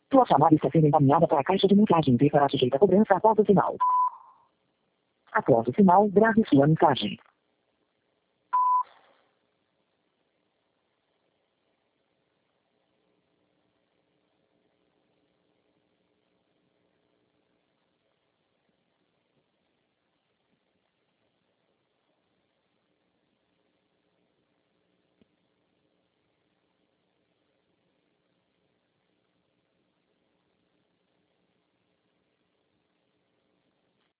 Tua chamada está sendo encaminhada para a caixa de mensagem e será sujeita a cobrança após o sinal. Após o sinal, grave sua mensagem.